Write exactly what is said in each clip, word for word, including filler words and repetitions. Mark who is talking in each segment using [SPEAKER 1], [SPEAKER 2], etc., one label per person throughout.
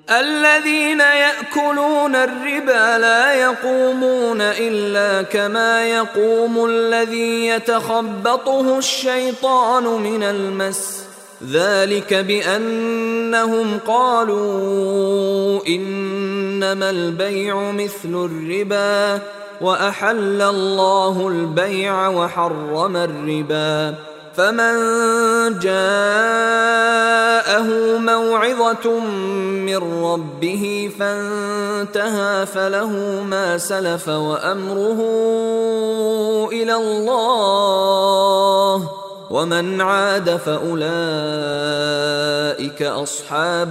[SPEAKER 1] الذين يأكلون الربا لا يقومون إلا كما يقوم الذي يتخبطه الشيطان من المس ذلك بأنهم قالوا إنما البيع مثل الربا وأحل الله البيع وحرم الربا فمن جاءه موعظة من ربه فانتهى فله ما سلف وأمره إلى الله ومن عاد فأولئك أصحاب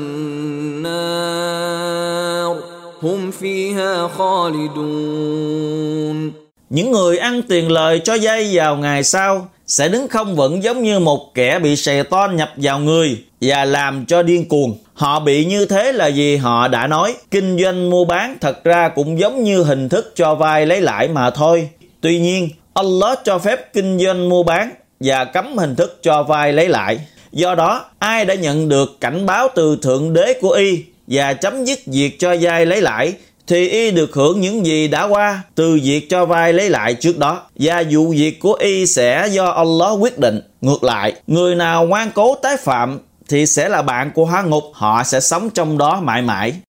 [SPEAKER 1] النار هم فيها خالدون.
[SPEAKER 2] Những người ăn tiền lời cho vay vào ngày sau sẽ đứng không vững giống như một kẻ bị Satan nhập vào người và làm cho điên cuồng. Họ bị như thế là vì họ đã nói kinh doanh mua bán thật ra cũng giống như hình thức cho vay lấy lãi mà thôi. Tuy nhiên, Allah cho phép kinh doanh mua bán và cấm hình thức cho vay lấy lãi. Do đó, ai đã nhận được cảnh báo từ Thượng Đế của y và chấm dứt việc cho vay lấy lãi thì y được hưởng những gì đã qua từ việc cho vay lấy lại trước đó, và vụ việc của y sẽ do Allah quyết định. Ngược lại, người nào ngoan cố tái phạm thì sẽ là bạn của hỏa ngục, họ sẽ sống trong đó mãi mãi.